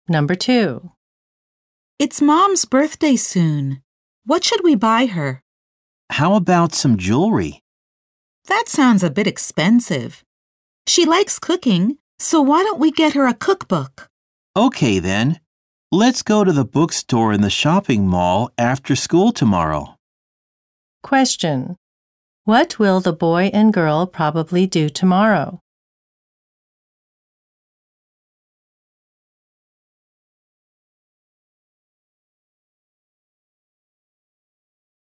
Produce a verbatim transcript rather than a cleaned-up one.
Number two. It's Mom's birthday soon. What should we buy her? How about some jewelry? That sounds a bit expensive. She likes cooking, so why don't we get her a cookbook? Okay then. Let's go to the bookstore in the shopping mall after school tomorrow. Question. What will the boy and girl probably do tomorrow?